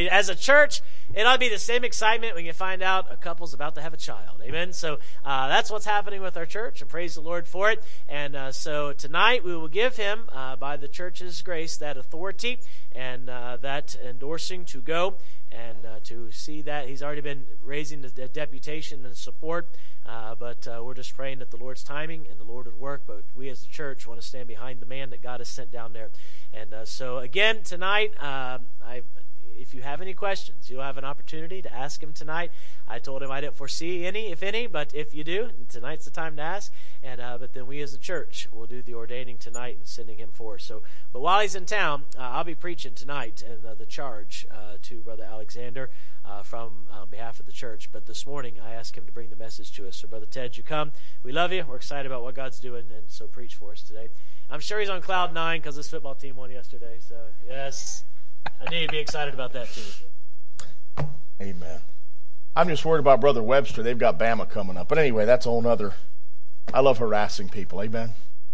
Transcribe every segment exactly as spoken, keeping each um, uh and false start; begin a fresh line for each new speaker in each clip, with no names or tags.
mean, as a church, it ought to be the same excitement when you find out a couple's about to have a child. Amen? So uh, that's what's happening with our church, and praise the Lord for it. And uh, so tonight we will give him, uh, by the church's grace, that authority and uh, that endorsing to go and uh, to see that. He's already been raising the deputation and support, uh, but uh, we're just praying that the Lord's timing and the Lord would work. But we as the church want to stand behind the man that God has sent down there. And uh, so again, tonight, uh, I if you have any questions, you'll have an opportunity to ask him tonight. I told him I didn't foresee any, if any, but if you do, tonight's the time to ask. And uh, but then we as a church will do the ordaining tonight and sending him forth. So, but while he's in town, uh, I'll be preaching tonight and uh, the charge uh, to Brother Alexander uh, from on behalf of the church. But this morning I asked him to bring the message to us. So, Brother Ted, you come. We love you. We're excited about what God's doing, and so preach for us today. I'm sure he's on cloud nine because this football team won yesterday. So, yes. I need to be excited about that too.
Amen. I'm just worried about Brother Webster. They've got Bama coming up. But anyway, that's a whole nother. I love harassing people. Amen.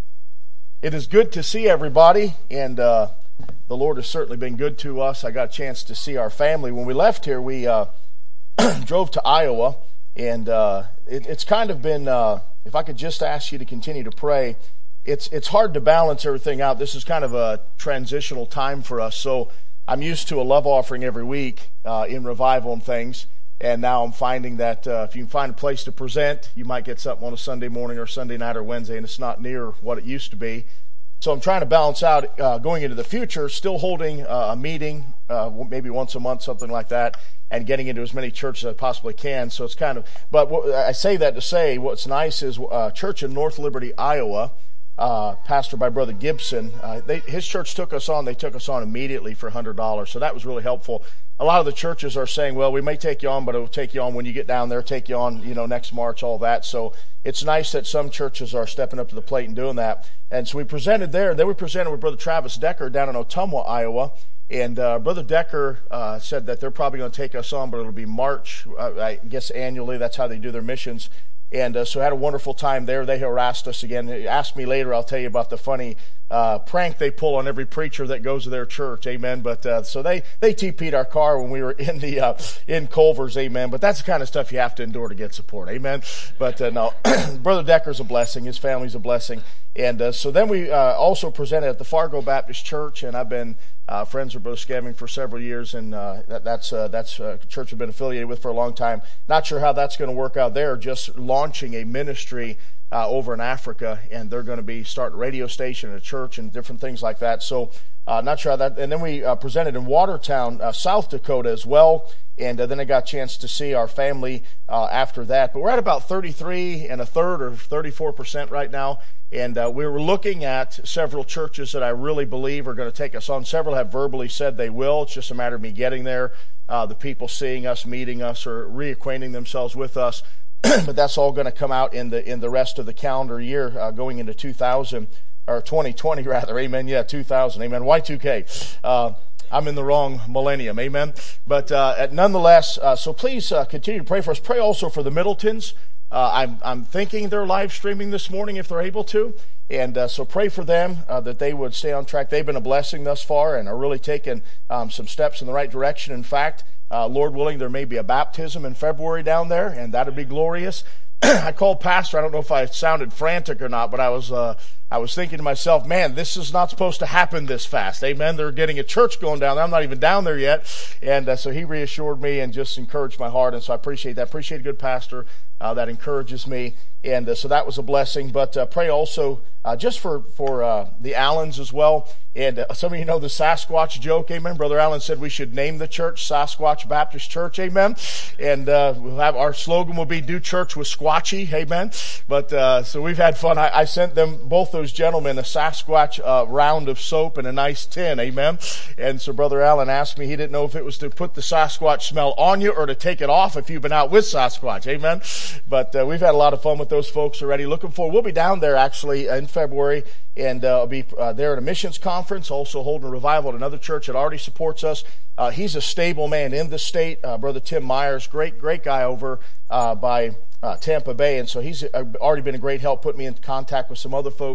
It is good to see everybody, and uh, the Lord has certainly been good to us. I got a chance to see our family. When we left here, we uh, drove to Iowa, and uh, it, it's kind of been, uh, if I could just ask you to continue to pray, it's, it's hard to balance everything out. This is kind of a transitional time for us, so I'm used to a love offering every week uh, in revival and things, and now I'm finding that uh, if you can find a place to present, you might get something on a Sunday morning or Sunday night or Wednesday, and it's not near what it used to be. So I'm trying to balance out uh, going into the future, still holding uh, a meeting, uh, maybe once a month, something like that, and getting into as many churches as I possibly can. So it's kind of, but what, I say that to say what's nice is a uh, church in North Liberty, Iowa, Uh, pastored by Brother Gibson. Uh, they, his church took us on. They took us on immediately for one hundred dollars. So that was really helpful. A lot of the churches are saying, well, we may take you on, but it will take you on when you get down there, take you on, you know, next March, all that. So it's nice that some churches are stepping up to the plate and doing that. And so we presented there. Then we presented with Brother Travis Decker down in Ottumwa, Iowa. And uh, Brother Decker uh, said that they're probably going to take us on, but it'll be March, uh, I guess annually. That's how they do their missions. And uh, so I had a wonderful time there. They harassed us again. They asked me later, I'll tell you about the funny uh, prank they pull on every preacher that goes to their church. Amen. But uh, so they they T P'd our car when we were in the uh, in Culver's. Amen. But that's the kind of stuff you have to endure to get support. Amen. But uh, no, Brother Decker's a blessing. His family's a blessing. And uh, so then we uh, also presented at the Fargo Baptist Church, and I've been uh, friends with Brother Scaving for several years, and uh, that, that's uh, that's a church I've been affiliated with for a long time. Not sure how that's going to work out there. Just launching a ministry uh, over in Africa, and they're going to be starting a radio station and a church and different things like that. So uh, not sure how that. And then we uh, presented in Watertown, uh, South Dakota as well. And uh, then I got a chance to see our family uh, after that. But we're at about thirty-three and a third or thirty-four percent right now. And uh, we were looking at several churches that I really believe are going to take us on. Several have verbally said they will. It's just a matter of me getting there, uh, the people seeing us, meeting us, or reacquainting themselves with us. But that's all going to come out in the in the rest of the calendar year, uh, going into two thousand or twenty twenty rather. Amen. Yeah, two thousand. Amen. Y two K. Uh, I'm in the wrong millennium. Amen. But uh, nonetheless, uh, so please uh, continue to pray for us. Pray also for the Middletons. Uh, I'm, I'm thinking they're live streaming this morning if they're able to. And uh, so pray for them uh, that they would stay on track. They've been a blessing thus far and are really taking um, some steps in the right direction. In fact, uh, Lord willing, there may be a baptism in February down there, and that would be glorious. I called Pastor. I don't know if I sounded frantic or not, but I was uh, I was thinking to myself, man, this is not supposed to happen this fast. Amen. They're getting a church going down there. I'm not even down there yet. And uh, so he reassured me and just encouraged my heart. And so I appreciate that. Appreciate a good pastor uh, that encourages me. And uh, so that was a blessing. But uh, pray also uh, just for, for uh, the Allens as well. And uh, some of you know the Sasquatch joke, amen. Brother Allen said we should name the church Sasquatch Baptist Church, amen. And uh, we'll have our slogan will be "Do Church with Squatchy," amen. But uh, so we've had fun. I, I sent them, both those gentlemen, a Sasquatch uh, round of soap and a nice tin, amen. And so Brother Allen asked me, he didn't know if it was to put the Sasquatch smell on you or to take it off if you've been out with Sasquatch, amen. But uh, we've had a lot of fun with those folks already. Looking forward. We'll be down there actually in February. And uh, I'll be uh, there at a missions conference, also holding a revival at another church that already supports us. Uh, he's a stable man in the state, uh, Brother Tim Myers, great, great guy over uh, by uh, Tampa Bay. And so he's already been a great help, put me in contact with some other folks,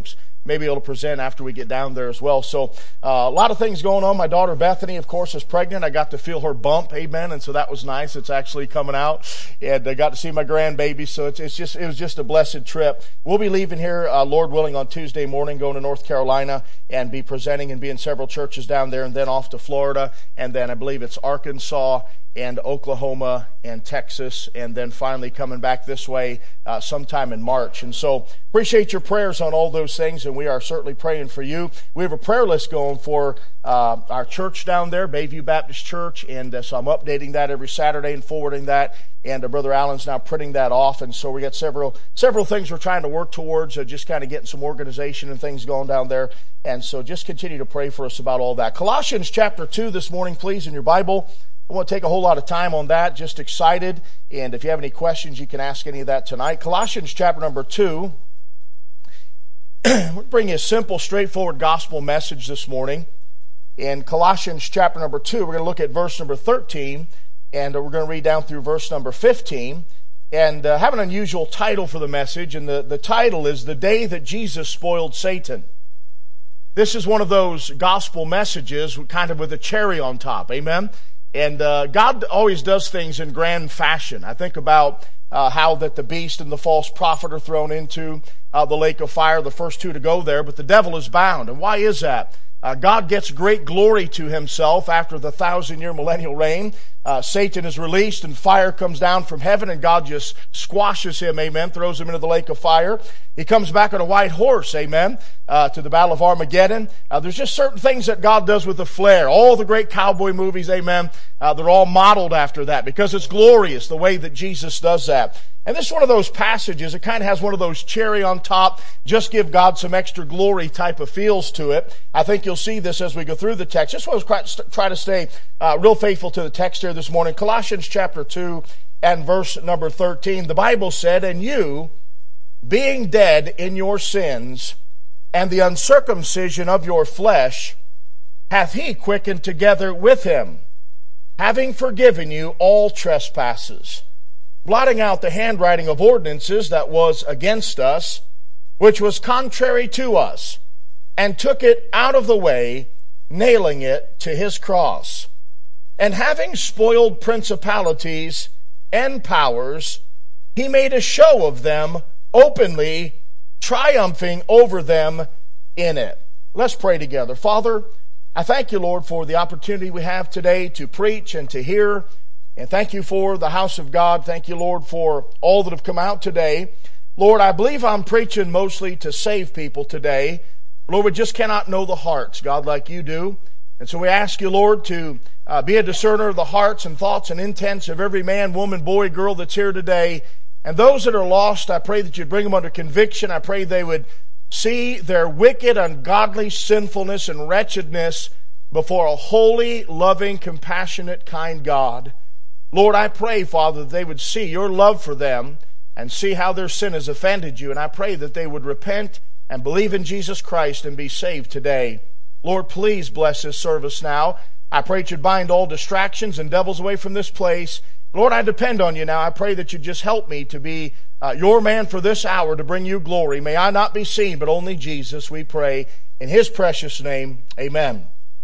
may be able to present after we get down there as well. So uh, a lot of things going on. My daughter Bethany, of course, is pregnant. I got to feel her bump, amen, and so that was nice. It's actually coming out, and I got to see my grandbaby. So it's, it's just it was just a blessed trip. We'll be leaving here, uh, Lord willing, on Tuesday morning, going to North Carolina and be presenting and be in several churches down there, and then off to Florida, and then I believe it's Arkansas and Oklahoma and Texas, and then finally coming back this way uh, sometime in March. And so appreciate your prayers on all those things, and we are certainly praying for you. We have a prayer list going for uh, our church down there, Bayview Baptist Church, and uh, so I'm updating that every Saturday and forwarding that, and uh, Brother Allen's now printing that off, and so we got several several things we're trying to work towards, uh, just kind of getting some organization and things going down there, and so just continue to pray for us about all that. Colossians chapter two this morning, please, in your Bible. I won't take a whole lot of time on that, just excited. And if you have any questions, you can ask any of that tonight. Colossians chapter number two. We'll bring you a simple, straightforward gospel message this morning. In Colossians chapter number two, we're going to look at verse number thirteen, and we're going to read down through verse number fifteen. And uh, have an unusual title for the message, and the, the title is The Day That Jesus Spoiled Satan. This is one of those gospel messages kind of with a cherry on top, amen? And uh, God always does things in grand fashion. I think about uh, how that the beast and the false prophet are thrown into uh, the lake of fire, the first two to go there, but the devil is bound. And why is that? Uh, God gets great glory to himself after the thousand-year millennial reign. Uh, Satan is released and fire comes down from heaven, and God just squashes him, amen, throws him into the lake of fire. He comes back on a white horse, amen, uh, to the Battle of Armageddon. Uh, there's just certain things that God does with a flair. All the great cowboy movies, amen, uh, they're all modeled after that because it's glorious the way that Jesus does that. And this is one of those passages, it kind of has one of those cherry on top, just give God some extra glory type of feels to it. I think you'll see this as we go through the text. Just want to try to stay uh, real faithful to the text here this morning. Colossians chapter two and verse number thirteen. The Bible said, "And you, being dead in your sins and the uncircumcision of your flesh, hath he quickened together with him, having forgiven you all trespasses, blotting out the handwriting of ordinances that was against us, which was contrary to us, and took it out of the way, nailing it to his cross. And having spoiled principalities and powers, he made a show of them openly, triumphing over them in it." Let's pray together. Father, I thank you, Lord, for the opportunity we have today to preach and to hear. And thank you for the house of God. Thank you, Lord, for all that have come out today. Lord, I believe I'm preaching mostly to save people today. Lord, we just cannot know the hearts, God, like you do. And so we ask you, Lord, to uh, be a discerner of the hearts and thoughts and intents of every man, woman, boy, girl that's here today. And those that are lost, I pray that you'd bring them under conviction. I pray they would see their wicked, ungodly sinfulness and wretchedness before a holy, loving, compassionate, kind God. Lord, I pray, Father, that they would see your love for them and see how their sin has offended you. And I pray that they would repent and believe in Jesus Christ and be saved today. Lord, please bless this service now. I pray that you'd bind all distractions and devils away from this place. Lord, I depend on you now. I pray that you'd just help me to be uh, your man for this hour to bring you glory. May I not be seen, but only Jesus, we pray. In his precious name, amen.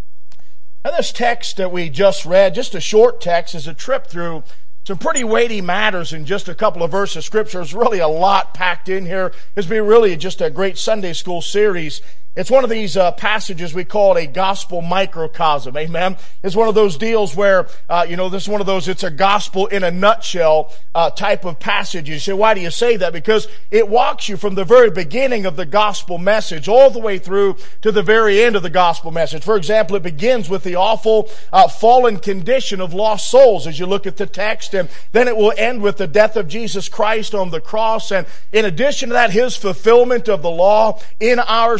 Now, this text that we just read, just a short text, is a trip through some pretty weighty matters in just a couple of verses of Scripture. There's really a lot packed in here. It's been really just a great Sunday school series. It's one of these uh, passages we call it a gospel microcosm, amen? It's one of those deals where, uh, you know, this is one of those, it's a gospel in a nutshell uh, type of passage. You say, why do you say that? Because it walks you from the very beginning of the gospel message all the way through to the very end of the gospel message. For example, it begins with the awful uh, fallen condition of lost souls as you look at the text, and then it will end with the death of Jesus Christ on the cross, and in addition to that, his fulfillment of the law in our stead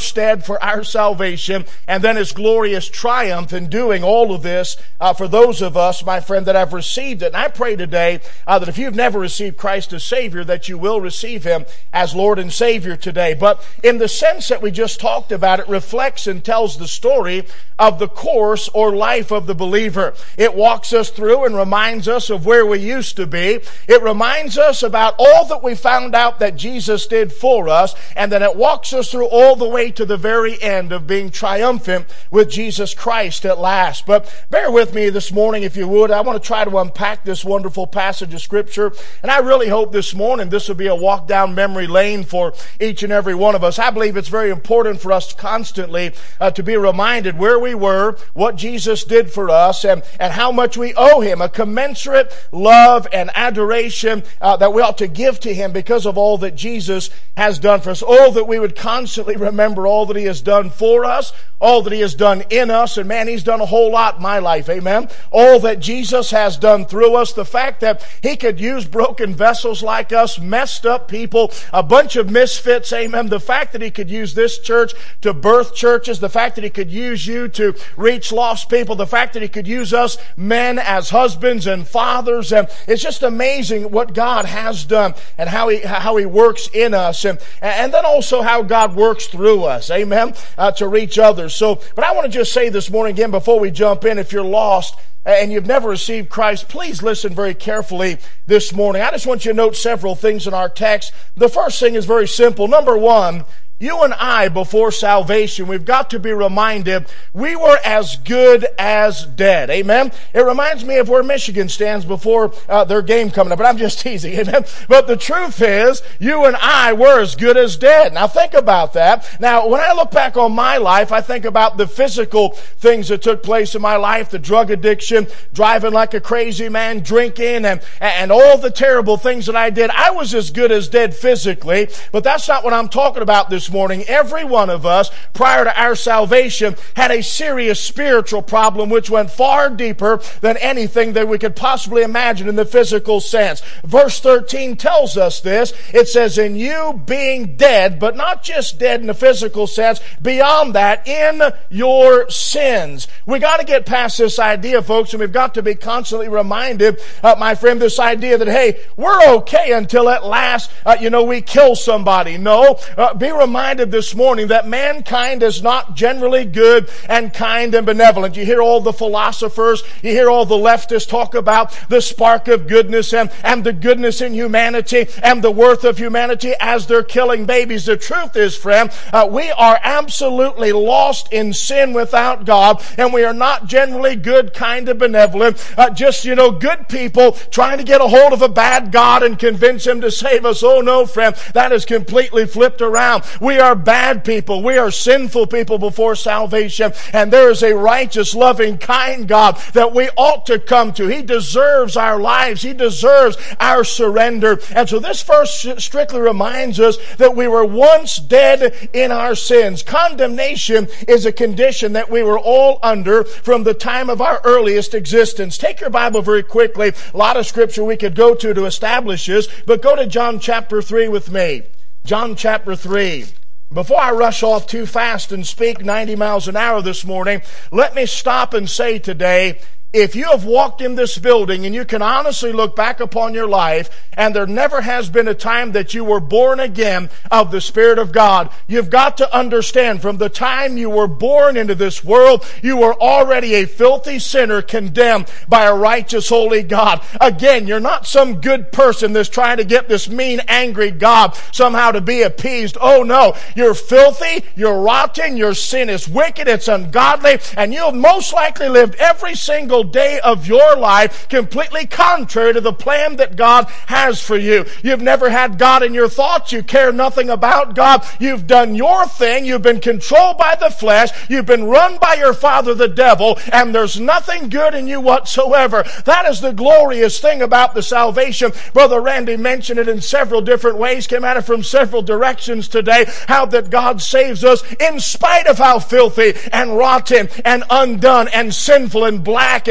bled for our salvation, and then His glorious triumph in doing all of this uh, for those of us, my friend, that have received it. And I pray today uh, that if you've never received Christ as Savior, that you will receive Him as Lord and Savior today. But in the sense that we just talked about, it reflects and tells the story of the course or life of the believer. It walks us through and reminds us of where we used to be. It reminds us about all that we found out that Jesus did for us, and then it walks us through all the way to the very end of being triumphant with Jesus Christ at last. But bear with me this morning, if you would. I want to try to unpack this wonderful passage of Scripture, and I really hope this morning this will be a walk down memory lane for each and every one of us. I believe it's very important for us constantly uh, to be reminded where we were, what Jesus did for us, and, and how much we owe Him, a commensurate love and adoration uh, that we ought to give to Him because of all that Jesus has done for us. Oh, that we would constantly remember all that He has done for us, all that He has done in us, and man, He's done a whole lot in my life, amen? All that Jesus has done through us, the fact that He could use broken vessels like us, messed up people, a bunch of misfits, amen? The fact that He could use this church to birth churches, the fact that He could use you to reach lost people, the fact that He could use us men as husbands and fathers, and it's just amazing what God has done and how He how He works in us, and, and then also how God works through us, amen, uh, to reach others. So, but I want to just say this morning again before we jump in, if you're lost and you've never received Christ, please listen very carefully this morning. I just want you to note several things in our text. The first thing is very simple. Number one, you and I, before salvation, we've got to be reminded we were as good as dead. Amen? It reminds me of where Michigan stands before uh, their game coming up, but I'm just teasing. Amen? But the truth is, you and I were as good as dead. Now think about that. Now, when I look back on my life, I think about the physical things that took place in my life, the drug addiction, driving like a crazy man, drinking, and, and all the terrible things that I did. I was as good as dead physically, but that's not what I'm talking about this morning. Every one of us, prior to our salvation, had a serious spiritual problem which went far deeper than anything that we could possibly imagine in the physical sense. Verse thirteen tells us this. It says, in you being dead, but not just dead in the physical sense, beyond that, in your sins. We got to get past this idea, folks, and we've got to be constantly reminded, uh, my friend, this idea that, hey, we're okay until at last, uh, you know, we kill somebody. No, uh, be reminded reminded this morning that mankind is not generally good and kind and benevolent. You hear all the philosophers, you hear all the leftists talk about the spark of goodness and, and the goodness in humanity and the worth of humanity as they're killing babies. The truth is, friend, uh, we are absolutely lost in sin without God, and we are not generally good, kind, and benevolent. Uh, just, you know, good people trying to get a hold of a bad God and convince Him to save us. Oh no, friend, that is completely flipped around. We are bad people. We are sinful people before salvation. And there is a righteous, loving, kind God that we ought to come to. He deserves our lives. He deserves our surrender. And so this verse strictly reminds us that we were once dead in our sins. Condemnation is a condition that we were all under from the time of our earliest existence. Take your Bible very quickly. A lot of scripture we could go to to establish this, but go to John chapter three with me. John chapter three. Before I rush off too fast and speak ninety miles an hour this morning, let me stop and say today, if you have walked in this building and you can honestly look back upon your life and there never has been a time that you were born again of the Spirit of God, you've got to understand from the time you were born into this world, you were already a filthy sinner condemned by a righteous, holy God. Again, you're not some good person that's trying to get this mean, angry God somehow to be appeased. Oh no, you're filthy, you're rotten, your sin is wicked, it's ungodly, and you've most likely lived every single day of your life completely contrary to the plan that God has for you. You've never had God in your thoughts. You care nothing about God. You've done your thing. You've been controlled by the flesh. You've been run by your father, the devil, and there's nothing good in you whatsoever. That is the glorious thing about the salvation. Brother Randy mentioned it in several different ways, came at it from several directions today, how that God saves us in spite of how filthy and rotten and undone and sinful and black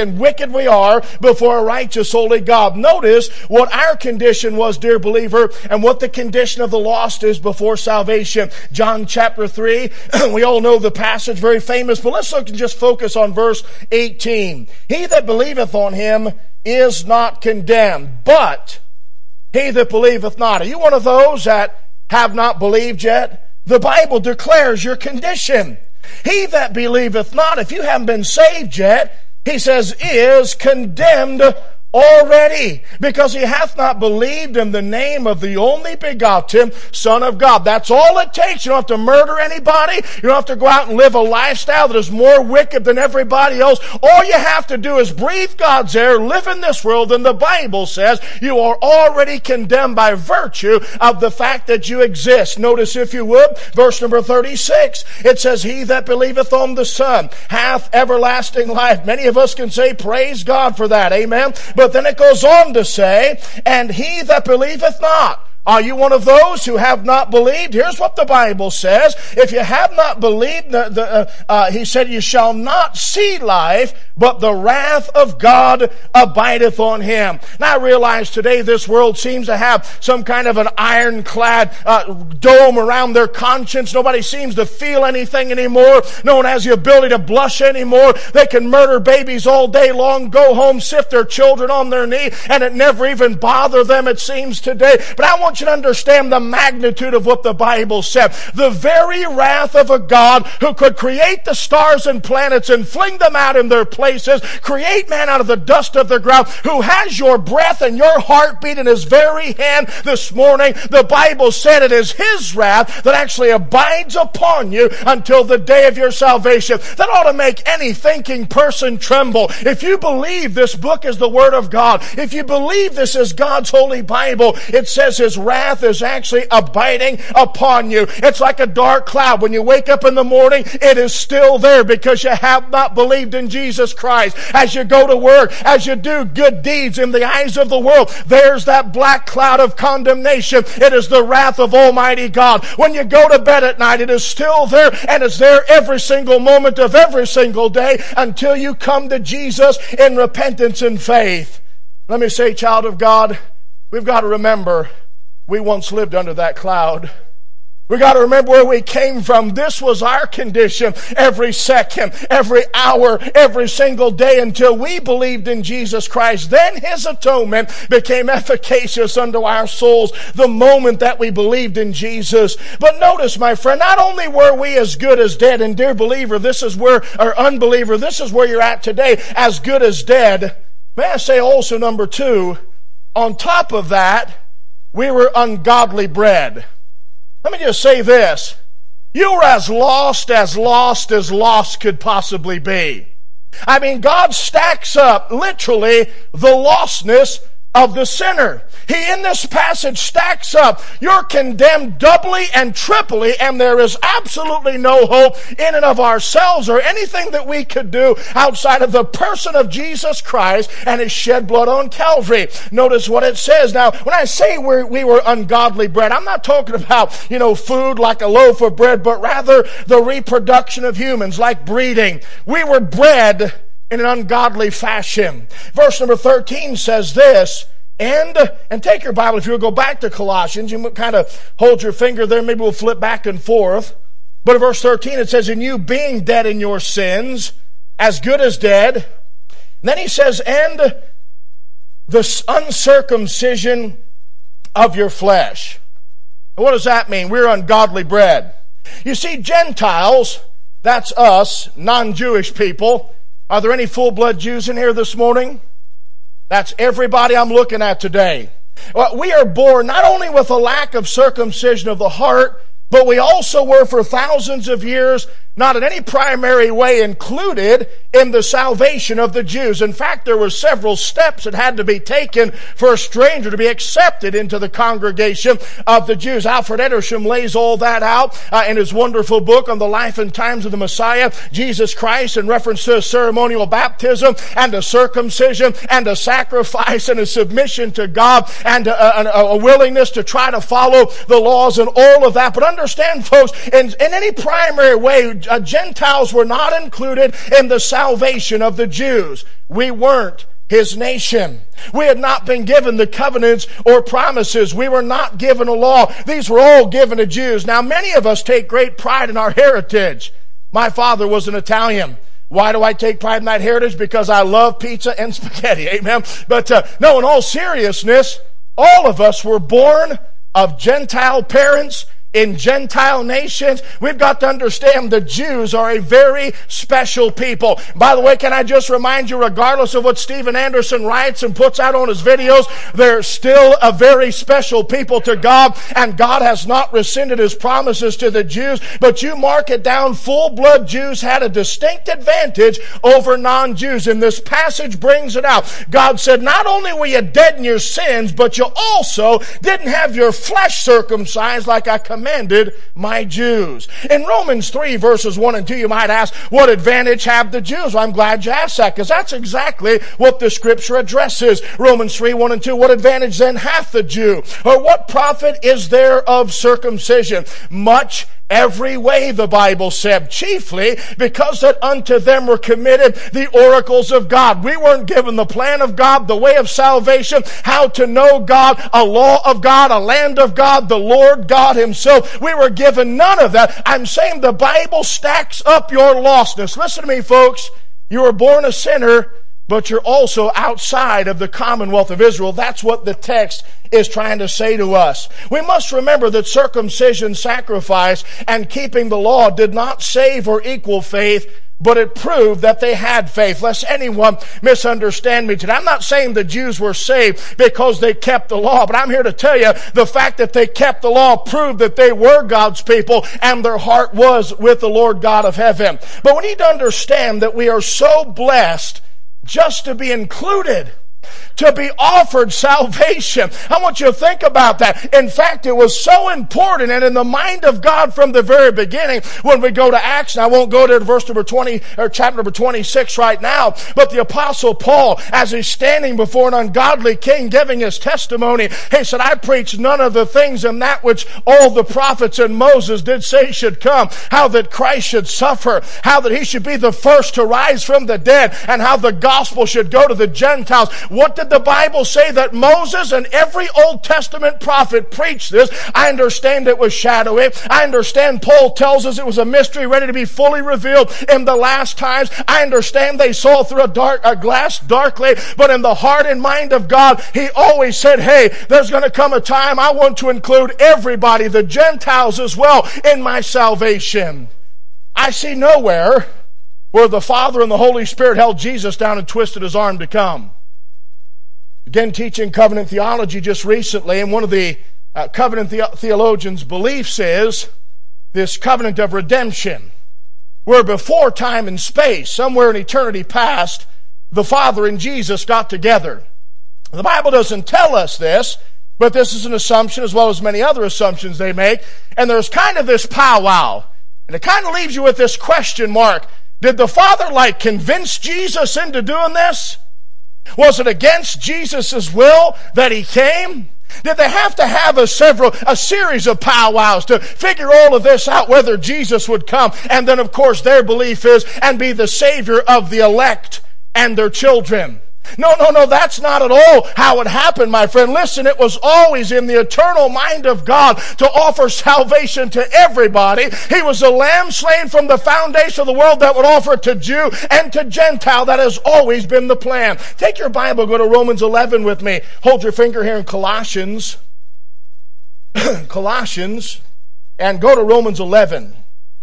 and wicked we are before a righteous, holy God. Notice what our condition was, dear believer, and what the condition of the lost is before salvation. John chapter three, we all know the passage, very famous, but let's look and just focus on verse eighteen. He that believeth on him is not condemned, but he that believeth not. Are you one of those that have not believed yet? The Bible declares your condition. He that believeth not, if you haven't been saved yet, he says, is condemned already, because he hath not believed in the name of the only begotten Son of God. That's all it takes. You don't have to murder anybody. You don't have to go out and live a lifestyle that is more wicked than everybody else. All you have to do is breathe God's air, live in this world, and the Bible says you are already condemned by virtue of the fact that you exist. Notice, if you would, verse number thirty-six. It says, he that believeth on the Son hath everlasting life. Many of us can say, praise God for that. Amen. But But then it goes on to say, and he that believeth not. Are you one of those who have not believed? Here's what the Bible says. If you have not believed, the, the, uh, uh, he said, you shall not see life, but the wrath of God abideth on him. Now I realize today this world seems to have some kind of an ironclad uh, dome around their conscience. Nobody seems to feel anything anymore. No one has the ability to blush anymore. They can murder babies all day long, go home, sift their children on their knee, and it never even bother them, it seems today. But I want you to understand the magnitude of what the Bible said. The very wrath of a God who could create the stars and planets and fling them out in their places, create man out of the dust of the ground, who has your breath and your heartbeat in his very hand this morning. The Bible said it is his wrath that actually abides upon you until the day of your salvation. That ought to make any thinking person tremble. If you believe this book is the Word of God, if you believe this is God's holy Bible, it says his wrath is actually abiding upon you. It's like a dark cloud. When you wake up in the morning, it is still there because you have not believed in Jesus Christ. As you go to work, as you do good deeds in the eyes of the world, there's that black cloud of condemnation. It is the wrath of Almighty God. When you go to bed at night, it is still there, and it's there every single moment of every single day until you come to Jesus in repentance and faith. Let me say, child of God, we've got to remember we once lived under that cloud. We got to remember where we came from. This was our condition every second, every hour, every single day until we believed in Jesus Christ. Then his atonement became efficacious unto our souls the moment that we believed in Jesus. But notice, my friend, not only were we as good as dead, and dear believer, this is where, or unbeliever, this is where you're at today, as good as dead. May I say also, number two, on top of that, we were ungodly bred. Let me just say this. You were as lost as lost as lost could possibly be. I mean, God stacks up, literally, the lostness of the sinner. He, in this passage, stacks up. You're condemned doubly and triply, and there is absolutely no hope in and of ourselves or anything that we could do outside of the person of Jesus Christ and his shed blood on Calvary. Notice what it says. Now, when I say we're, we were ungodly bred, I'm not talking about, you know, food like a loaf of bread, but rather the reproduction of humans, like breeding. We were bred in an ungodly fashion. Verse number thirteen says this, and, and take your Bible, if you'll go back to Colossians, you kind of hold your finger there, maybe we'll flip back and forth. But in verse thirteen it says, and you being dead in your sins, as good as dead. And then he says, and the uncircumcision of your flesh. And what does that mean? We're ungodly bred. You see, Gentiles, that's us, non-Jewish people. Are there any full-blood Jews in here this morning? That's everybody I'm looking at today. Well, we are born not only with a lack of circumcision of the heart, but we also were for thousands of years not in any primary way included in the salvation of the Jews. In fact, there were several steps that had to be taken for a stranger to be accepted into the congregation of the Jews. Alfred Edersheim lays all that out uh, in his wonderful book on the life and times of the Messiah, Jesus Christ, in reference to a ceremonial baptism and a circumcision and a sacrifice and a submission to God and a, a, a willingness to try to follow the laws and all of that. But understand, folks, in, in any primary way, the uh, Gentiles were not included in the salvation of the Jews. We weren't His nation. We had not been given the covenants or promises. We were not given a law. These were all given to Jews. Now, many of us take great pride in our heritage. My father was an Italian. Why do I take pride in that heritage? Because I love pizza and spaghetti. Amen. But uh, no, in all seriousness, all of us were born of Gentile parents in Gentile nations. We've got to understand the Jews are a very special people. By the way, can I just remind you, regardless of what Steven Anderson writes and puts out on his videos, they're still a very special people to God, and God has not rescinded His promises to the Jews. But you mark it down, full-blood Jews had a distinct advantage over non-Jews, and this passage brings it out. God said, not only were you dead in your sins, but you also didn't have your flesh circumcised like I commanded commanded my Jews. In Romans three, verses one and two, you might ask, what advantage have the Jews? Well, I'm glad you asked that, because that's exactly what the Scripture addresses. Romans three, one and two, what advantage then hath the Jew? Or what profit is there of circumcision? Much every way, the Bible said, chiefly because that unto them were committed the oracles of God. We weren't given the plan of God, the way of salvation, how to know God, a law of God, a land of God, the Lord God Himself. We were given none of that. I'm saying the Bible stacks up your lostness. Listen to me, folks. You were born a sinner, but you're also outside of the commonwealth of Israel. That's what the text is trying to say to us. We must remember that circumcision, sacrifice, and keeping the law did not save or equal faith, but it proved that they had faith. Lest anyone misunderstand me today. I'm not saying the Jews were saved because they kept the law, but I'm here to tell you the fact that they kept the law proved that they were God's people and their heart was with the Lord God of heaven. But we need to understand that we are so blessed just to be included, to be offered salvation. I want you to think about that. In fact, it was so important and in the mind of God from the very beginning. When we go to Acts, and I won't go to verse number twenty or chapter number twenty-six right now, but the Apostle Paul, as he's standing before an ungodly king giving his testimony, he said, I preach none of the things in that which all the prophets and Moses did say should come, how that Christ should suffer, how that He should be the first to rise from the dead, and how the gospel should go to the Gentiles. What did the Bible say? That Moses and every Old Testament prophet preached this. I understand it was shadowy. I understand Paul tells us it was a mystery ready to be fully revealed in the last times. I understand they saw through a dark a glass darkly, but in the heart and mind of God, He always said, hey, there's going to come a time I want to include everybody, the Gentiles as well, in my salvation. I see nowhere where the Father and the Holy Spirit held Jesus down and twisted His arm to come. Again, teaching covenant theology just recently, and one of the uh, covenant the- theologians' beliefs is this covenant of redemption, where before time and space, somewhere in eternity past, the Father and Jesus got together. The Bible doesn't tell us this, but this is an assumption as well as many other assumptions they make, and there's kind of this powwow, and it kind of leaves you with this question mark. Did the Father like convince Jesus into doing this? Was it against Jesus' will that He came? Did they have to have a several a series of powwows to figure all of this out, whether Jesus would come? And then, of course, their belief is and be the Savior of the elect and their children. No, no, no, that's not at all how it happened, my friend. Listen, it was always in the eternal mind of God to offer salvation to everybody. He was the Lamb slain from the foundation of the world that would offer it to Jew and to Gentile. That has always been the plan. Take your Bible, go to Romans eleven with me. Hold your finger here in Colossians. Colossians, and go to Romans eleven.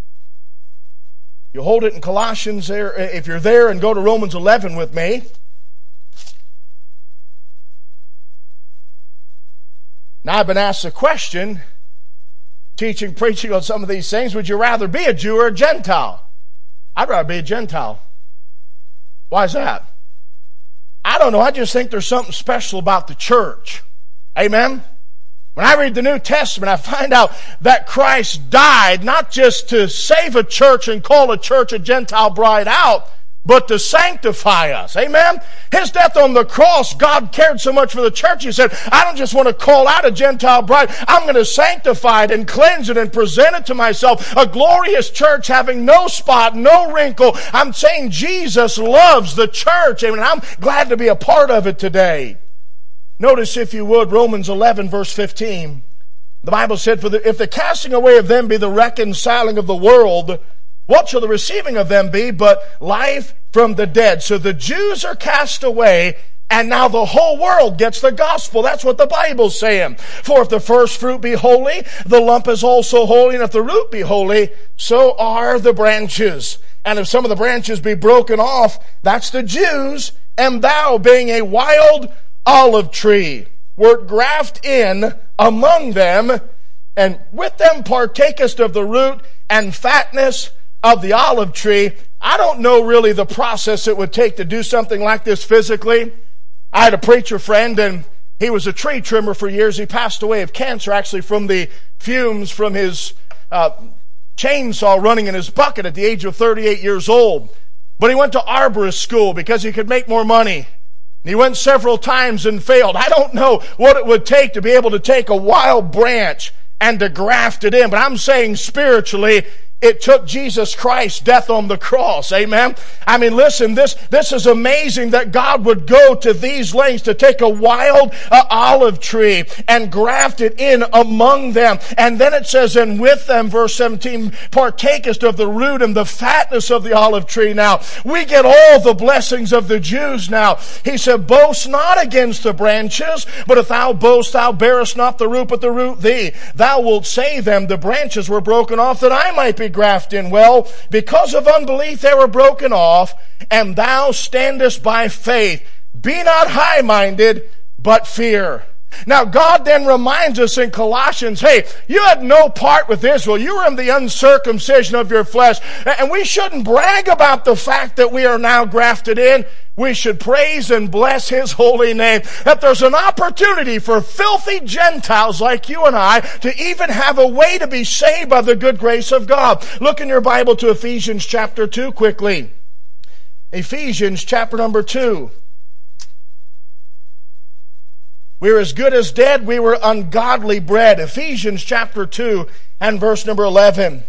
You hold it in Colossians there, if you're there, and go to Romans eleven with me. Now, I've been asked a question, teaching, preaching on some of these things. Would you rather be a Jew or a Gentile? I'd rather be a Gentile. Why is that? I don't know. I just think there's something special about the church. Amen? When I read the New Testament, I find out that Christ died not just to save a church and call a church a Gentile bride out, but to sanctify us. Amen? His death on the cross, God cared so much for the church. He said, I don't just want to call out a Gentile bride. I'm going to sanctify it and cleanse it and present it to myself. A glorious church having no spot, no wrinkle. I'm saying Jesus loves the church. Amen. I'm glad to be a part of it today. Notice, if you would, Romans eleven, verse fifteen. The Bible said, For the, if the casting away of them be the reconciling of the world, what shall the receiving of them be but life from the dead? So the Jews are cast away, and now the whole world gets the gospel. That's what the Bible's saying. For if the first fruit be holy, the lump is also holy, and if the root be holy, so are the branches. And if some of the branches be broken off, that's the Jews, and thou, being a wild olive tree, wert graft in among them, and with them partakest of the root and fatness of the olive tree. I don't know really the process it would take to do something like this physically. I had a preacher friend, and he was a tree trimmer for years. He passed away of cancer, actually, from the fumes from his uh, chainsaw running in his bucket at the age of thirty-eight years old. But he went to arborist school because he could make more money. He went several times and failed. I don't know what it would take to be able to take a wild branch and to graft it in, but I'm saying spiritually, it took Jesus Christ's death on the cross. Amen? I mean, listen, this, this is amazing that God would go to these lengths to take a wild uh, olive tree and graft it in among them. And then it says, and with them, verse seventeen, partakest of the root and the fatness of the olive tree. Now, we get all the blessings of the Jews now. He said, boast not against the branches, but if thou boast, thou bearest not the root, but the root thee. Thou wilt say them, the branches were broken off that I might be graft in. Well, because of unbelief they were broken off, and thou standest by faith. Be not high-minded, but fear. Now, God then reminds us in Colossians, hey, you had no part with Israel. You were in the uncircumcision of your flesh. And we shouldn't brag about the fact that we are now grafted in. We should praise and bless His holy name. That there's an opportunity for filthy Gentiles like you and I to even have a way to be saved by the good grace of God. Look in your Bible to Ephesians chapter two quickly. Ephesians chapter number two. We were as good as dead, we were ungodly bred. Ephesians chapter two and verse number eleven.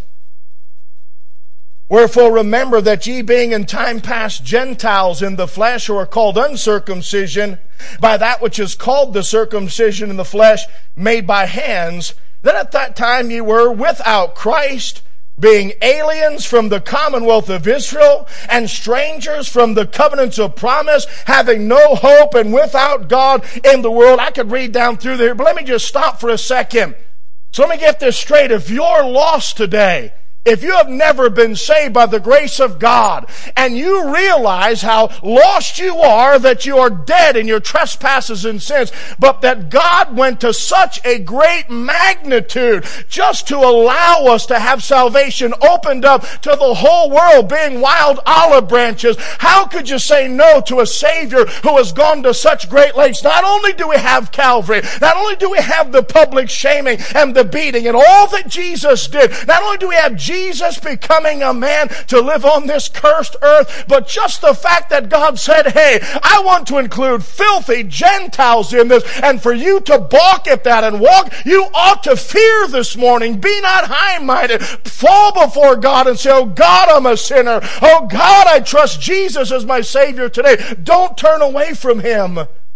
Wherefore remember that ye being in time past Gentiles in the flesh, who are called uncircumcision, by that which is called the circumcision in the flesh, made by hands, that at that time ye were without Christ, being aliens from the commonwealth of Israel, and strangers from the covenants of promise, having no hope and without God in the world. I could read down through there, but let me just stop for a second. So let me get this straight. If you're lost today, if you have never been saved by the grace of God, and you realize how lost you are, that you are dead in your trespasses and sins, but that God went to such a great magnitude just to allow us to have salvation opened up to the whole world, being wild olive branches, how could you say no to a Savior who has gone to such great lengths? Not only do we have Calvary, not only do we have the public shaming and the beating and all that Jesus did, not only do we have Jesus becoming a man to live on this cursed earth, but just the fact that God said, hey, I want to include filthy Gentiles in this, and for you to balk at that and walk, you ought to fear this morning. Be not high-minded. Fall before God and say, oh God, I'm a sinner. Oh God, I trust Jesus as my Savior today. Don't turn away from Him.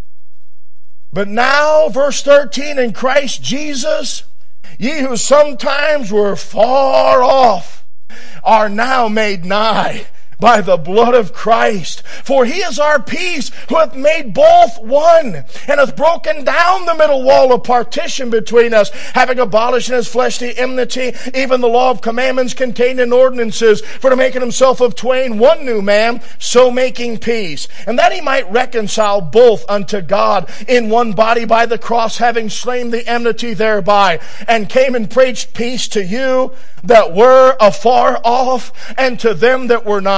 But now, verse thirteen, in Christ Jesus, ye who sometimes were far off are now made nigh by the blood of Christ. For He is our peace, who hath made both one, and hath broken down the middle wall of partition between us, having abolished in His flesh the enmity, even the law of commandments contained in ordinances, for to make in Himself of twain one new man, so making peace, and that He might reconcile both unto God in one body by the cross, having slain the enmity thereby, and came and preached peace to you that were afar off, and to them that were nigh.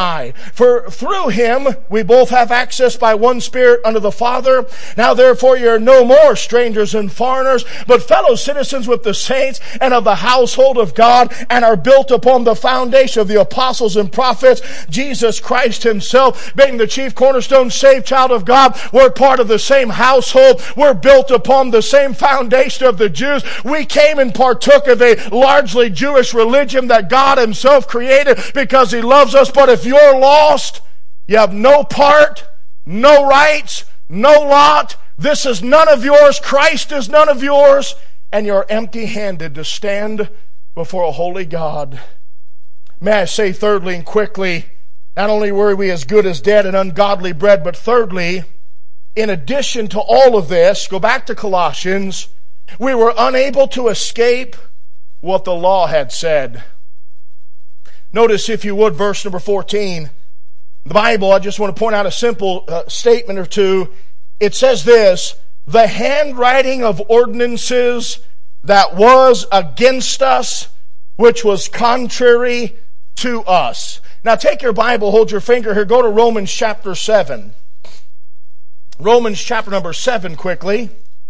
I. For through him we both have access by one Spirit unto the Father. Now therefore ye are no more strangers and foreigners, but fellow citizens with the saints and of the household of God, and are built upon the foundation of the apostles and prophets, Jesus Christ himself being the chief cornerstone, saved child of God. We're part of the same household. We're built upon the same foundation of the Jews. We came and partook of a largely Jewish religion that God himself created because he loves us. But if you're lost, you have no part, no rights, no lot. This is none of yours. Christ is none of yours. And you're empty-handed to stand before a holy God. May I say thirdly and quickly, not only were we as good as dead and ungodly bread, but thirdly, in addition to all of this, go back to Colossians, we were unable to escape what the law had said. Notice, if you would, verse number fourteen. The Bible, I just want to point out a simple uh, statement or two. It says this: the handwriting of ordinances that was against us, which was contrary to us. Now take your Bible, hold your finger here, go to Romans chapter seven. Romans chapter number seven quickly.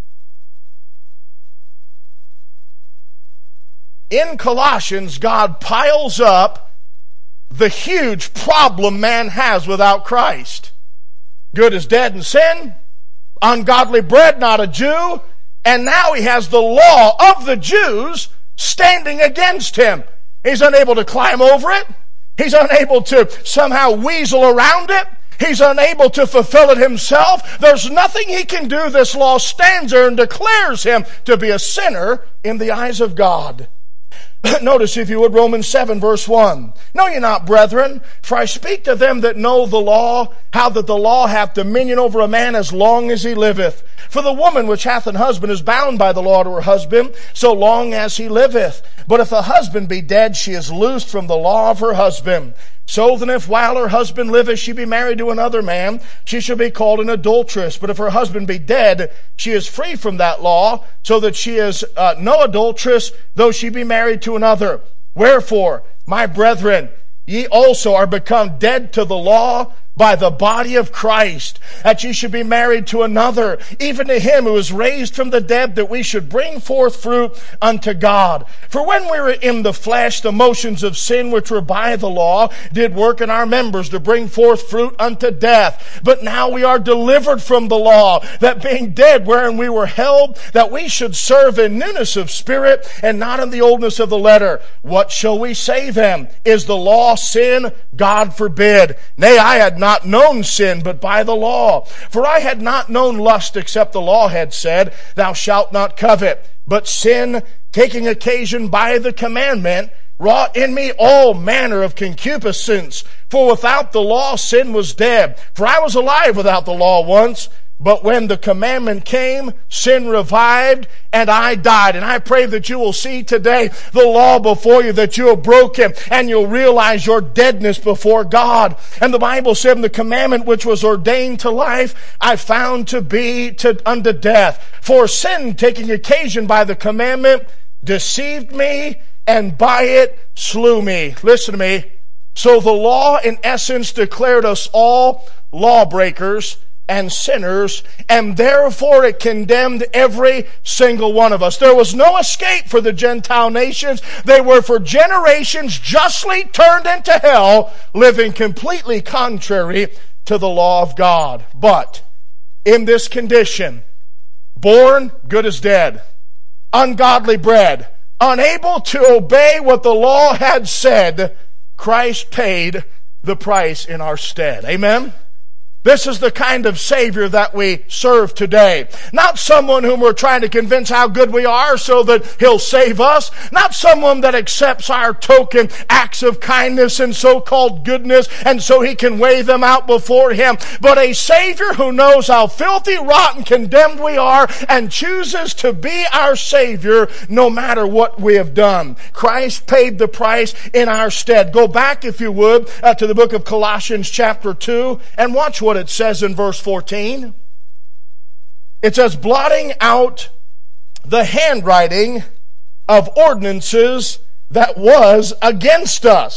In Colossians, God piles up the huge problem man has without Christ. Good as dead in sin, ungodly bread, not a Jew, and now he has the law of the Jews standing against him. He's unable to climb over it. He's unable to somehow weasel around it. He's unable to fulfill it himself. There's nothing he can do. This law stands there and declares him to be a sinner in the eyes of God. Notice, if you would, Romans seven, verse one. Know ye not, brethren, for I speak to them that know the law, how that the law hath dominion over a man as long as he liveth. For the woman which hath an husband is bound by the law to her husband, so long as he liveth. But if the husband be dead, she is loosed from the law of her husband. So then, if while her husband liveth she be married to another man, she shall be called an adulteress. But if her husband be dead, she is free from that law, so that she is uh, no adulteress, though she be married to another. Wherefore, my brethren, ye also are become dead to the law by the body of Christ, that ye should be married to another, even to him who was raised from the dead, that we should bring forth fruit unto God. For when we were in the flesh, the motions of sin which were by the law did work in our members to bring forth fruit unto death. But now we are delivered from the law, that being dead wherein we were held, that we should serve in newness of spirit, and not in the oldness of the letter. What shall we say then? Is the law sin? God forbid. Nay, I had not not known sin, but by the law. For I had not known lust, except the law had said, thou shalt not covet. But sin, taking occasion by the commandment, wrought in me all manner of concupiscence. For without the law sin was dead. For I was alive without the law once, but when the commandment came, sin revived, and I died. And I pray that you will see today the law before you, that you have broken, and you'll realize your deadness before God. And the Bible said, the commandment which was ordained to life, I found to be to, unto death. For sin, taking occasion by the commandment, deceived me, and by it slew me. Listen to me. So the law, in essence, declared us all lawbreakers and sinners, and therefore it condemned every single one of us. There was no escape for the Gentile nations. They were for generations justly turned into hell, living completely contrary to the law of God. But in this condition, born good as dead, ungodly bread, unable to obey what the law had said, Christ paid the price in our stead. Amen? This is the kind of Savior that we serve today. Not someone whom we're trying to convince how good we are so that He'll save us. Not someone that accepts our token acts of kindness and so-called goodness and so He can weigh them out before Him. But a Savior who knows how filthy, rotten, condemned we are and chooses to be our Savior no matter what we have done. Christ paid the price in our stead. Go back, if you would, uh, to the book of Colossians chapter two and watch what it says in verse fourteen. It says, blotting out the handwriting of ordinances that was against us.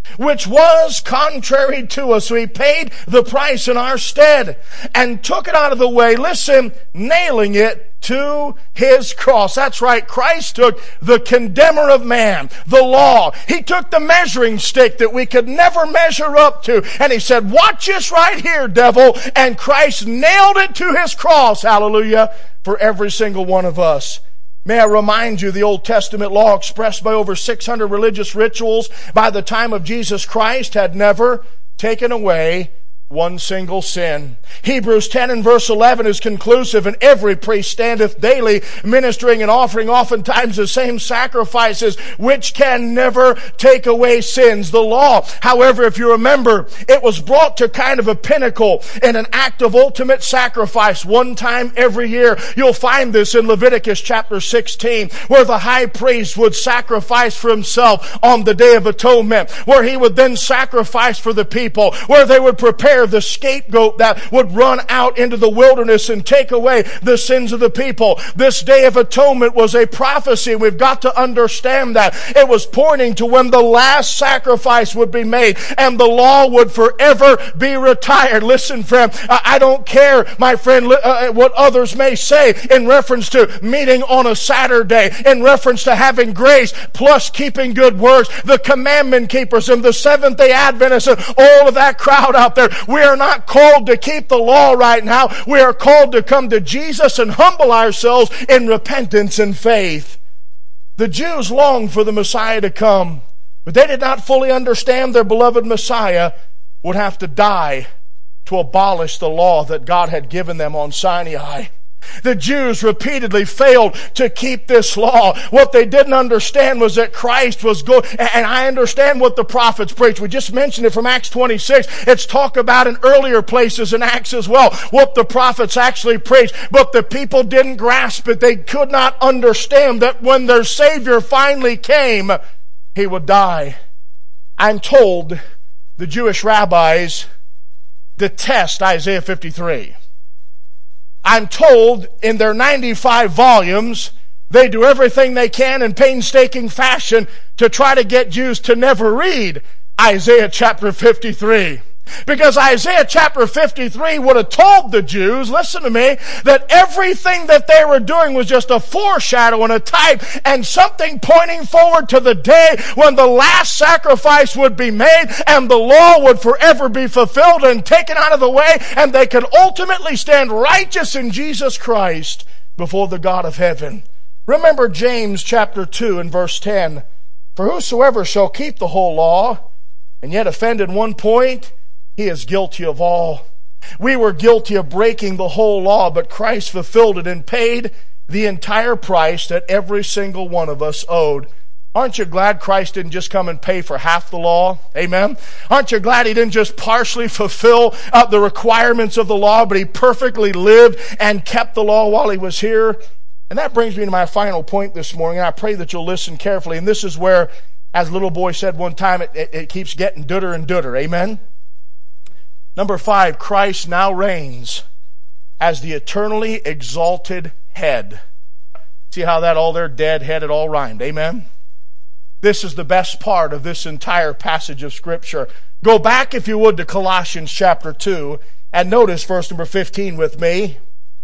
which was contrary to us. So he paid the price in our stead and took it out of the way, listen, nailing it to his cross. That's right. Christ took the condemner of man, the law. He took the measuring stick that we could never measure up to. And he said, watch this right here, devil. And Christ nailed it to his cross. Hallelujah. For every single one of us. May I remind you, the Old Testament law expressed by over six hundred religious rituals by the time of Jesus Christ had never taken away one single sin. Hebrews ten and verse eleven is conclusive. And every priest standeth daily, ministering and offering oftentimes the same sacrifices, which can never take away sins. The law, however, if you remember, it was brought to kind of a pinnacle in an act of ultimate sacrifice one time every year. You'll find this in Leviticus chapter sixteen, where the high priest would sacrifice for himself on the Day of Atonement, where he would then sacrifice for the people, where they would prepare the scapegoat that would run out into the wilderness and take away the sins of the people. This Day of Atonement was a prophecy. We've got to understand that. It was pointing to when the last sacrifice would be made and the law would forever be retired. Listen, friend, I don't care, my friend, what others may say in reference to meeting on a Saturday, in reference to having grace plus keeping good works, the commandment keepers and the Seventh-day Adventists and all of that crowd out there. We are not called to keep the law right now. We are called to come to Jesus and humble ourselves in repentance and faith. The Jews longed for the Messiah to come, but they did not fully understand their beloved Messiah would have to die to abolish the law that God had given them on Sinai. The Jews repeatedly failed to keep this law. What they didn't understand was that Christ was going, and I understand what the prophets preach. We just mentioned it from Acts twenty-six. It's talked about in earlier places in Acts as well, what the prophets actually preached. But the people didn't grasp it. They could not understand that when their Savior finally came, He would die. I'm told the Jewish rabbis detest Isaiah fifty-three. I'm told in their ninety-five volumes, they do everything they can in painstaking fashion to try to get Jews to never read Isaiah chapter fifty-three. Because Isaiah chapter fifty-three would have told the Jews, listen to me, that everything that they were doing was just a foreshadow and a type and something pointing forward to the day when the last sacrifice would be made and the law would forever be fulfilled and taken out of the way, and they could ultimately stand righteous in Jesus Christ before the God of heaven. Remember James chapter two and verse ten. For whosoever shall keep the whole law and yet offend in one point, he is guilty of all. We were guilty of breaking the whole law, but Christ fulfilled it and paid the entire price that every single one of us owed. Aren't you glad Christ didn't just come and pay for half the law? Amen? Aren't you glad He didn't just partially fulfill uh, the requirements of the law, but He perfectly lived and kept the law while He was here? And that brings me to my final point this morning, and I pray that you'll listen carefully. And this is where, as a little boy said one time, it, it, it keeps getting dooder and dooder. Amen? Number five, Christ now reigns as the eternally exalted head. See how that all there, dead, head, it all rhymed. Amen? This is the best part of this entire passage of Scripture. Go back, if you would, to Colossians chapter two and notice verse number fifteen with me.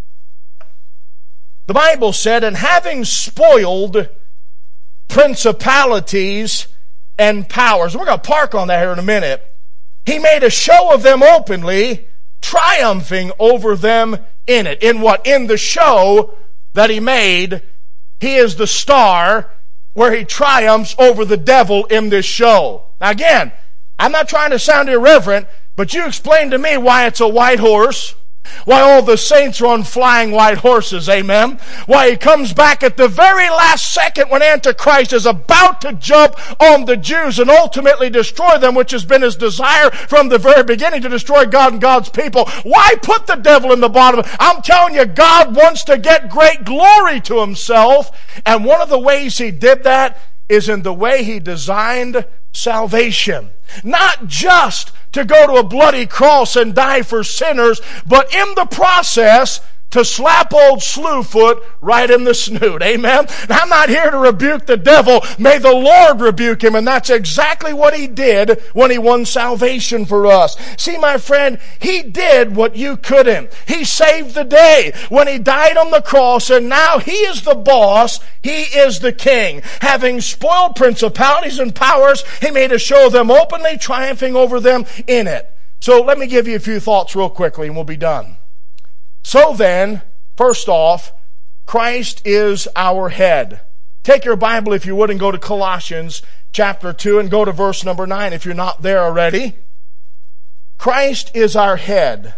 The Bible said, and having spoiled principalities and powers. We're going to park on that here in a minute. He made a show of them openly, triumphing over them in it. In what? In the show that He made, He is the star where He triumphs over the devil in this show. Now again, I'm not trying to sound irreverent, but you explain to me why it's a white horse, why all the saints are on flying white horses, amen? Why He comes back at the very last second when Antichrist is about to jump on the Jews and ultimately destroy them, which has been His desire from the very beginning, to destroy God and God's people. Why put the devil in the bottom? I'm telling you, God wants to get great glory to Himself, and one of the ways He did that is in the way He designed salvation. Not just to go to a bloody cross and die for sinners, but in the process to slap old Slewfoot right in the snoot. Amen? Now, I'm not here to rebuke the devil. May the Lord rebuke him. And that's exactly what he did when he won salvation for us. See, my friend, he did what you couldn't. He saved the day when he died on the cross, and now he is the boss. He is the king. Having spoiled principalities and powers, he made a show of them openly, triumphing over them in it. So let me give you a few thoughts real quickly and we'll be done. So then, first off, Christ is our head. Take your Bible, if you would, and go to Colossians chapter two and go to verse number nine if you're not there already. Christ is our head.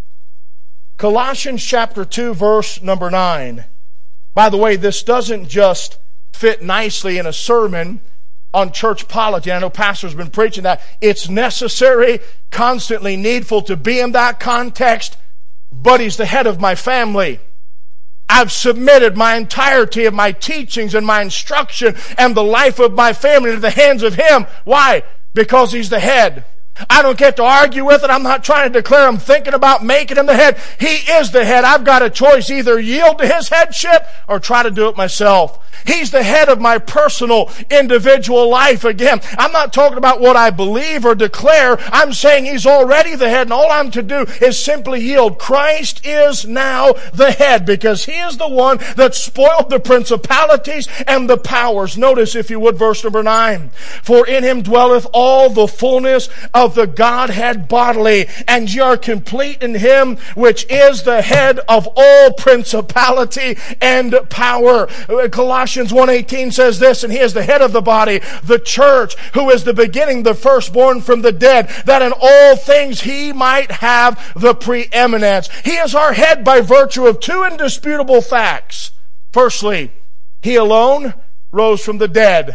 Colossians chapter two, verse number nine. By the way, this doesn't just fit nicely in a sermon on church polity. I know pastors have been preaching that. It's necessary, constantly needful to be in that context. But he's the head of my family. I've submitted my entirety of my teachings and my instruction and the life of my family into the hands of him. Why? Because he's the head. I don't get to argue with it. I'm not trying to declare I'm thinking about making him the head. He is the head. I've got a choice. Either yield to his headship or try to do it myself. He's the head of my personal, individual life. Again, I'm not talking about what I believe or declare. I'm saying he's already the head, and all I'm to do is simply yield. Christ is now the head because he is the one that spoiled the principalities and the powers. Notice, if you would, verse number nine. For in him dwelleth all the fullness of the Godhead bodily, and ye are complete in him which is the head of all principality and power. Colossians one eighteen says this, and he is the head of the body, the church, who is the beginning, the firstborn from the dead, that in all things he might have the preeminence. He is our head by virtue of two indisputable facts. Firstly, he alone rose from the dead.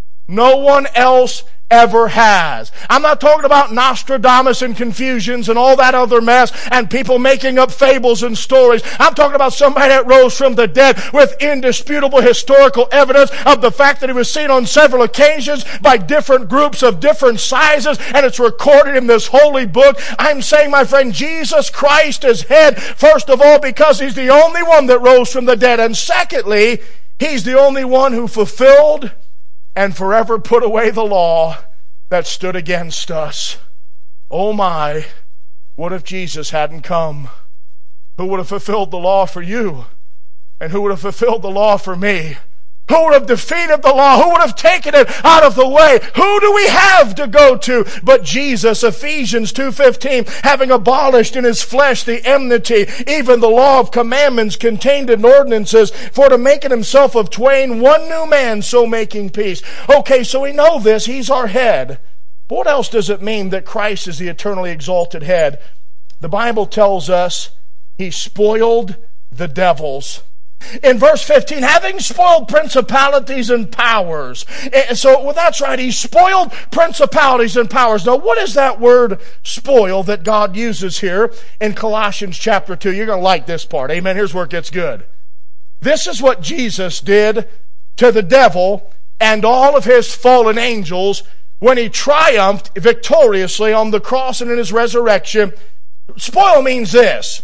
No one else ever has. I'm not talking about Nostradamus and confusions and all that other mess and people making up fables and stories. I'm talking about somebody that rose from the dead with indisputable historical evidence of the fact that he was seen on several occasions by different groups of different sizes, and it's recorded in this holy book. I'm saying, my friend, Jesus Christ is head, first of all, because he's the only one that rose from the dead, and secondly, he's the only one who fulfilled and forever put away the law that stood against us. Oh my, what if Jesus hadn't come? Who would have fulfilled the law for you? And who would have fulfilled the law for me? Who would have defeated the law? Who would have taken it out of the way? Who do we have to go to but Jesus? Ephesians two fifteen, having abolished in his flesh the enmity, even the law of commandments contained in ordinances, for to make in himself of twain one new man, so making peace. Okay, so we know this. He's our head. But what else does it mean that Christ is the eternally exalted head? The Bible tells us he spoiled the devils. In verse fifteen, having spoiled principalities and powers. So, well, that's right, he spoiled principalities and powers. Now, what is that word spoil that God uses here in Colossians chapter two? You're going to like this part. Amen. Here's where it gets good. This is what Jesus did to the devil and all of his fallen angels when he triumphed victoriously on the cross and in his resurrection. Spoil means this: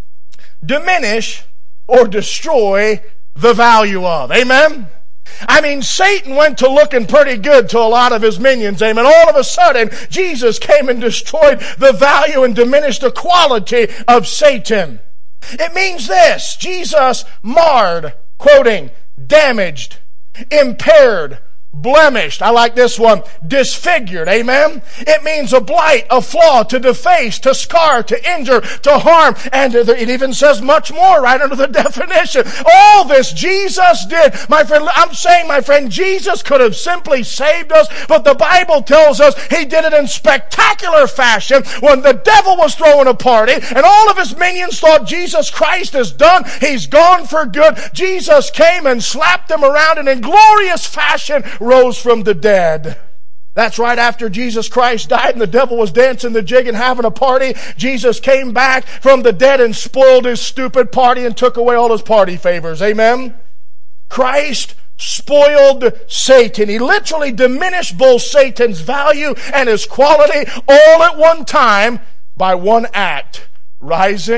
diminish or destroy the value of. Amen? I mean, Satan went to looking pretty good to a lot of his minions. Amen? All of a sudden, Jesus came and destroyed the value and diminished the quality of Satan. It means this: Jesus marred, quoting, damaged, impaired, blemished. I like this one. Disfigured. Amen? It means a blight, a flaw, to deface, to scar, to injure, to harm. And it even says much more right under the definition. All this Jesus did. My friend, I'm saying, my friend, Jesus could have simply saved us, but the Bible tells us he did it in spectacular fashion when the devil was throwing a party and all of his minions thought Jesus Christ is done. He's gone for good. Jesus came and slapped them around and in glorious fashion rose from the dead. That's right after Jesus Christ died and the devil was dancing the jig and having a party. Jesus came back from the dead and spoiled his stupid party and took away all his party favors. Amen? Christ spoiled Satan. He literally diminished both Satan's value and his quality all at one time by one act: rising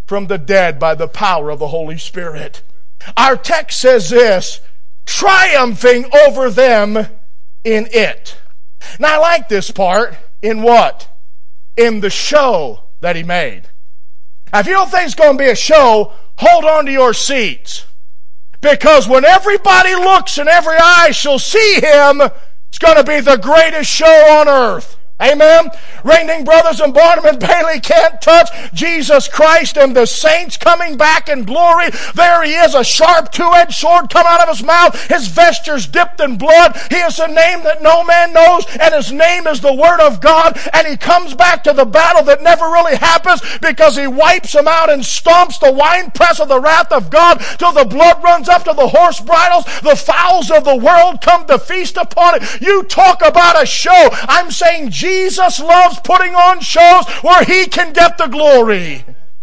from the dead by the power of the Holy Spirit. Our text says this, triumphing over them in it. Now I like this part. In what? In the show that he made. Now, if you don't think it's going to be a show, hold on to your seats. Because when everybody looks and every eye shall see him, it's going to be the greatest show on earth. Amen? Ring-ding Brothers and Barnum and Bailey can't touch Jesus Christ and the saints coming back in glory. There he is, a sharp two-edged sword come out of his mouth. His vestures dipped in blood. He is a name that no man knows, and his name is the Word of God. And he comes back to the battle that never really happens because he wipes them out and stomps the winepress of the wrath of God till the blood runs up to the horse bridles. The fowls of the world come to feast upon it. You talk about a show. I'm saying Jesus Jesus loves putting on shows where he can get the glory.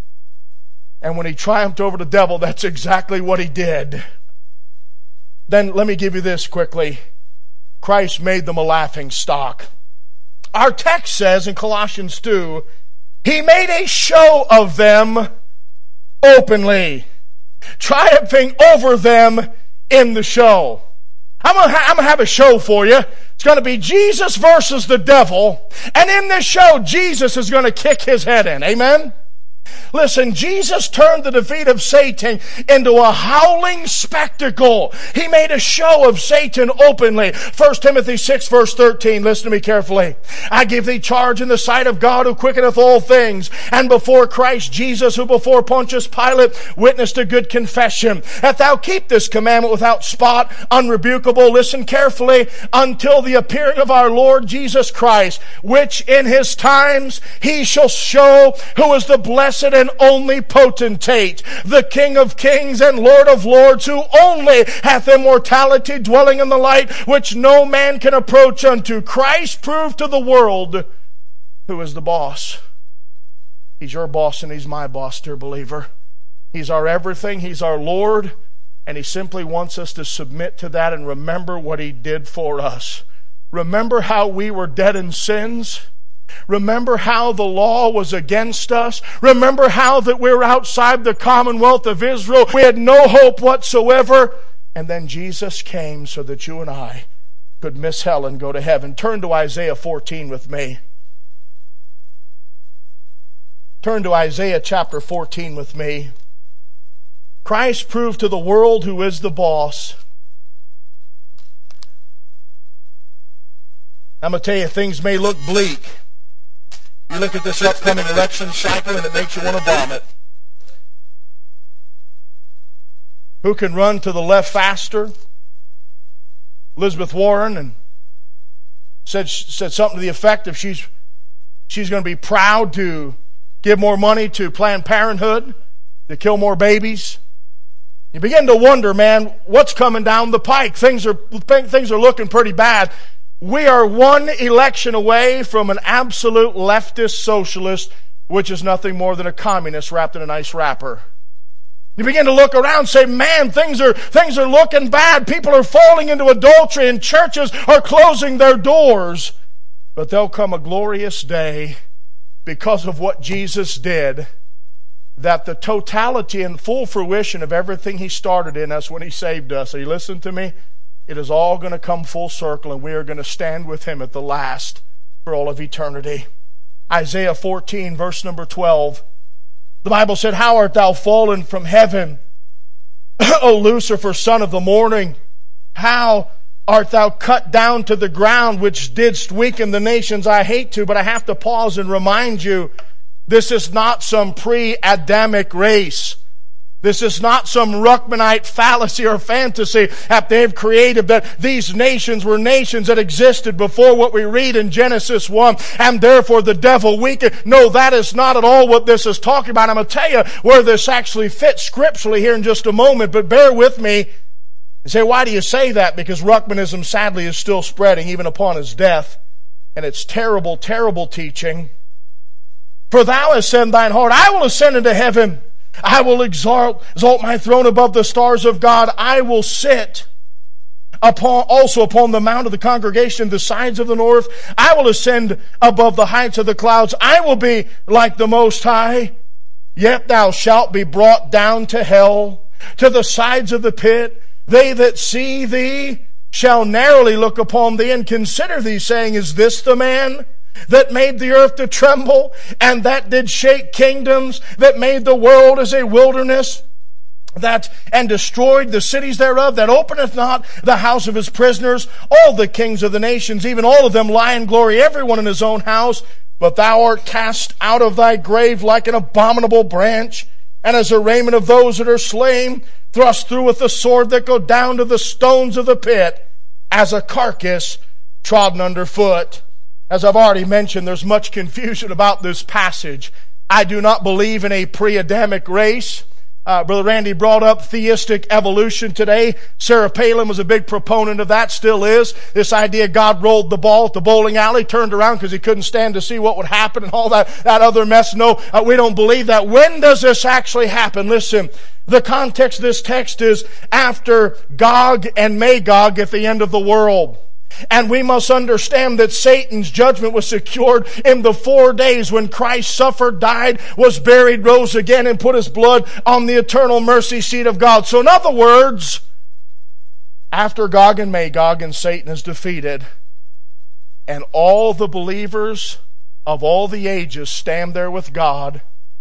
And when he triumphed over the devil, that's exactly what he did. Then let me give you this quickly. Christ made them a laughing stock. Our text says in Colossians two, he made a show of them openly, triumphing over them in the show. I'm going to ha- have a show for you. It's going to be Jesus versus the devil. And in this show, Jesus is going to kick his head in. Amen? Listen, Jesus turned the defeat of Satan into a howling spectacle. He made a show of Satan openly. First Timothy six verse thirteen, listen to me carefully. I give thee charge in the sight of God who quickeneth all things, and before Christ Jesus who before Pontius Pilate witnessed a good confession, that thou keep this commandment without spot, unrebukable, listen carefully, until the appearing of our Lord Jesus Christ, which in his times he shall show who is the blessed and only potentate, the King of kings and Lord of lords, who only hath immortality, dwelling in the light, which no man can approach unto. Christ proved to the world who is the boss. He's your boss and he's my boss, dear believer. He's our everything. He's our Lord. And he simply wants us to submit to that and remember what he did for us. Remember how we were dead in sins. Remember how the law was against us. Remember how that we were outside the commonwealth of Israel. We had no hope whatsoever. And then Jesus came so that you and I could miss hell and go to heaven. Turn to Isaiah fourteen with me. Turn to Isaiah chapter fourteen with me. Christ proved to the world who is the boss. I'm going to tell you, things may look bleak. You look at this upcoming election cycle and it makes you want to vomit. Who can run to the left faster? Elizabeth Warren, and said said something to the effect of she's she's going to be proud to give more money to Planned Parenthood, to kill more babies. You begin to wonder, man, what's coming down the pike? Things are things are looking pretty bad. We are one election away from an absolute leftist socialist, which is nothing more than a communist wrapped in a nice wrapper. You begin to look around and say, man, things are things are looking bad. People are falling into adultery and churches are closing their doors. But there'll come a glorious day because of what Jesus did, that the totality and full fruition of everything he started in us when he saved us, are you listening to me? It is all going to come full circle, and we are going to stand with him at the last for all of eternity. Isaiah fourteen, verse number twelve. The Bible said, how art thou fallen from heaven, O Lucifer, son of the morning? How art thou cut down to the ground, which didst weaken the nations? I hate to, but I have to pause and remind you, this is not some pre-Adamic race. This is not some Ruckmanite fallacy or fantasy that they've created, that these nations were nations that existed before what we read in Genesis one, and therefore the devil weakened. No, that is not at all what this is talking about. I'm going to tell you where this actually fits scripturally here in just a moment, but bear with me. You say, why do you say that? Because Ruckmanism sadly is still spreading even upon his death, and it's terrible, terrible teaching. For thou hast said in thine heart, I will ascend into heaven. I will exalt, exalt my throne above the stars of God. I will sit upon, also upon the mount of the congregation, the sides of the north. I will ascend above the heights of the clouds. I will be like the Most High. Yet thou shalt be brought down to hell, to the sides of the pit. They that see thee shall narrowly look upon thee and consider thee, saying, Is this the man that made the earth to tremble, and that did shake kingdoms, that made the world as a wilderness, that and destroyed the cities thereof, that openeth not the house of his prisoners? All the kings of the nations, even all of them, lie in glory, everyone in his own house. But thou art cast out of thy grave like an abominable branch, and as a raiment of those that are slain, thrust through with the sword, that go down to the stones of the pit, as a carcass trodden under foot. As I've already mentioned, there's much confusion about this passage. I do not believe in a pre-Adamic race. Uh, Brother Randy brought up theistic evolution today. Sarah Palin was a big proponent of that, still is. This idea God rolled the ball at the bowling alley, turned around because he couldn't stand to see what would happen and all that, that other mess. No, uh, we don't believe that. When does this actually happen? Listen, the context of this text is after Gog and Magog at the end of the world. And we must understand that Satan's judgment was secured in the four days when Christ suffered, died, was buried, rose again, and put his blood on the eternal mercy seat of God. So in other words, after Gog and Magog and Satan is defeated, and all the believers of all the ages stand there with God,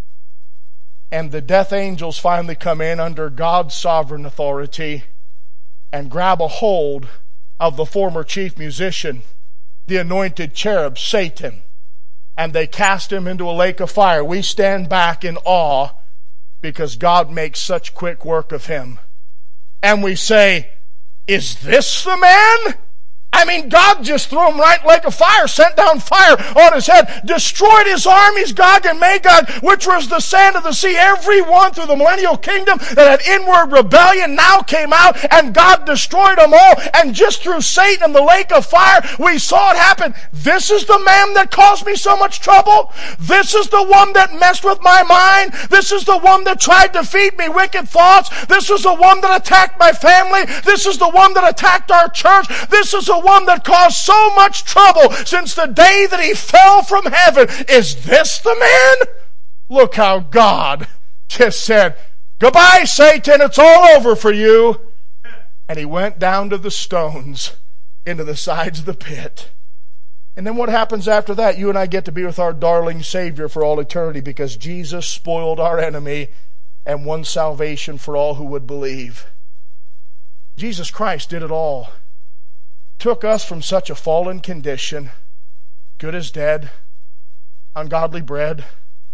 and the death angels finally come in under God's sovereign authority and grab a hold of the former chief musician, the anointed cherub, Satan, and they cast him into a lake of fire. We stand back in awe because God makes such quick work of him. And we say, Is this the man? I mean, God just threw him right in the lake of fire, sent down fire on his head, destroyed his armies, Gog and Magog, which was the sand of the sea. Everyone through the millennial kingdom that had inward rebellion now came out, and God destroyed them all. And just through Satan and the lake of fire, we saw it happen. This is the man that caused me so much trouble. This is the one that messed with my mind. This is the one that tried to feed me wicked thoughts. This is the one that attacked my family. This is the one that attacked our church. This is the one that caused so much trouble since the day that he fell from heaven. Is this the man? Look how God just said, Goodbye, Satan, it's all over for you. And he went down to the stones, into the sides of the pit. And then what happens after that? You and I get to be with our darling Savior for all eternity, because Jesus spoiled our enemy and won salvation for all who would believe. Jesus Christ did it all. Took us from such a fallen condition, good as dead, ungodly bread,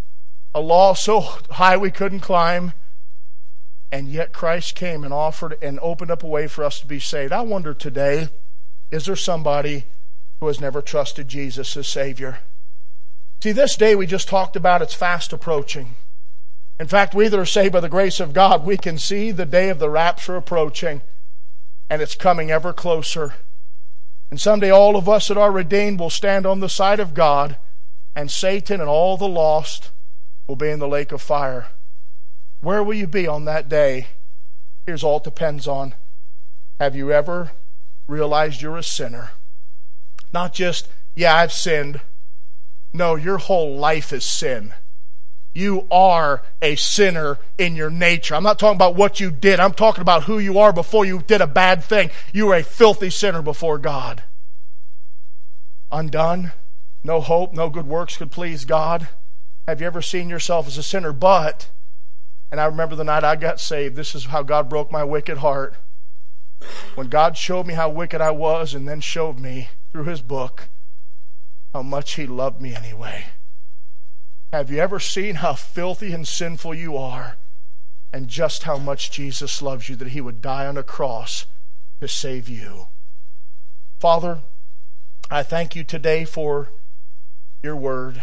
a law so high we couldn't climb, and yet Christ came and offered and opened up a way for us to be saved. I wonder today, is there somebody who has never trusted Jesus as Savior? See, this day we just talked about, it's fast approaching. In fact, we that are saved by the grace of God, we can see the day of the rapture approaching, and it's coming ever closer. And someday all of us that are redeemed will stand on the side of God, and Satan and all the lost will be in the lake of fire. Where will you be on that day? Here's all it depends on. Have you ever realized you're a sinner? Not just, yeah, I've sinned. No, your whole life is sin. You are a sinner in your nature. I'm not talking about what you did. I'm talking about who you are before you did a bad thing. You are a filthy sinner before God. Undone. No hope, no good works could please God. Have you ever seen yourself as a sinner? But, and I remember the night I got saved, this is how God broke my wicked heart. When God showed me how wicked I was, and then showed me through His book how much He loved me anyway. Have you ever seen how filthy and sinful you are, and just how much Jesus loves you, that He would die on a cross to save you? Father, I thank You today for Your word.